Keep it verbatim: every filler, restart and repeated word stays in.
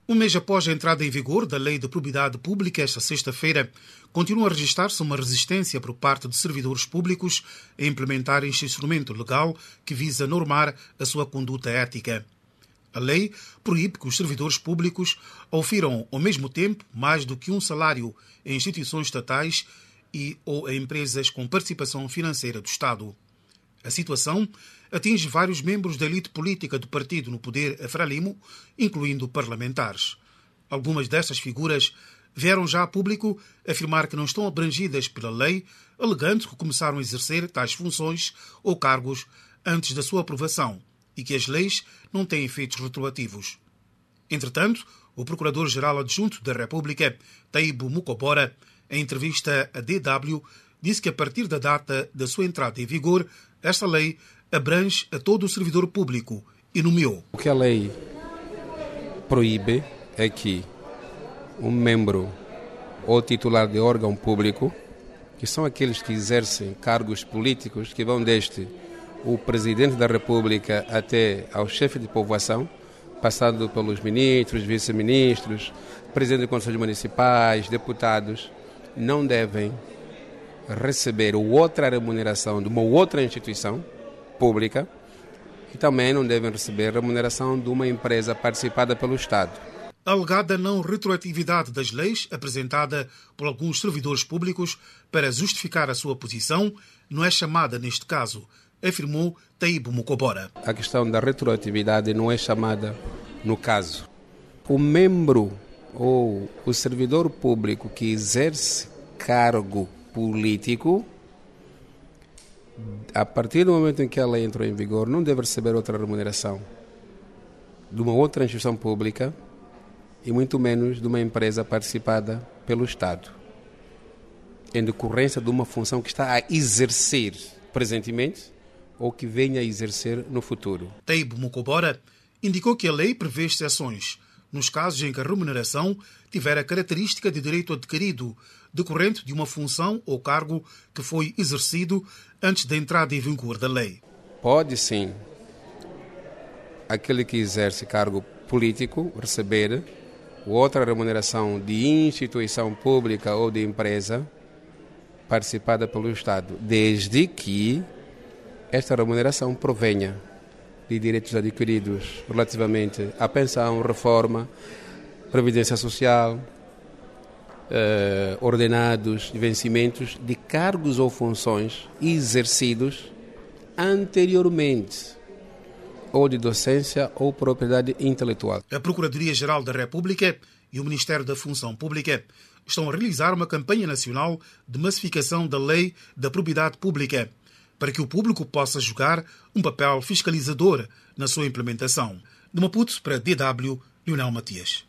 Um mês após a entrada em vigor da Lei de Probidade Pública, esta sexta-feira, continua a registrar-se uma resistência por parte de servidores públicos a implementar este instrumento legal que visa normar a sua conduta ética. A lei proíbe que os servidores públicos ofiram, ao mesmo tempo, mais do que um salário em instituições estatais e ou a empresas com participação financeira do Estado. A situação atinge vários membros da elite política do partido no poder a Frelimo, incluindo parlamentares. Algumas destas figuras vieram já a público afirmar que não estão abrangidas pela lei, alegando que começaram a exercer tais funções ou cargos antes da sua aprovação e que as leis não têm efeitos retroativos. Entretanto, o Procurador-Geral Adjunto da República, Taibo Mukobora, em entrevista à D W, disse que a partir da data da sua entrada em vigor, esta lei abrange a todo o servidor público e nomeou. O que a lei proíbe é que um membro ou titular de órgão público, que são aqueles que exercem cargos políticos, que vão desde o Presidente da República até ao chefe de povoação, passando pelos ministros, vice-ministros, presidente de conselhos municipais, deputados, não devem receber outra remuneração de uma outra instituição pública e também não devem receber remuneração de uma empresa participada pelo Estado. A alegada não retroatividade das leis, apresentada por alguns servidores públicos para justificar a sua posição, não é chamada neste caso, afirmou Taibo Mukobora. A questão da retroatividade não é chamada no caso. O membro ou o servidor público que exerce cargo político, a partir do momento em que a lei entrou em vigor, não deve receber outra remuneração de uma outra instituição pública e muito menos de uma empresa participada pelo Estado, em decorrência de uma função que está a exercer presentemente ou que venha a exercer no futuro. Taibo Mukobora indicou que a lei prevê exceções nos casos em que a remuneração tiver a característica de direito adquirido decorrente de uma função ou cargo que foi exercido antes da entrada em vigor da lei. Pode sim aquele que exerce cargo político receber outra remuneração de instituição pública ou de empresa participada pelo Estado, desde que esta remuneração provenha de direitos adquiridos relativamente à pensão, reforma, previdência social, eh, ordenados e vencimentos de cargos ou funções exercidos anteriormente, ou de docência ou propriedade intelectual. A Procuradoria-Geral da República e o Ministério da Função Pública estão a realizar uma campanha nacional de massificação da Lei da Probidade Pública, para que o público possa jogar um papel fiscalizador na sua implementação. De Maputo para D W, Leonel Matias.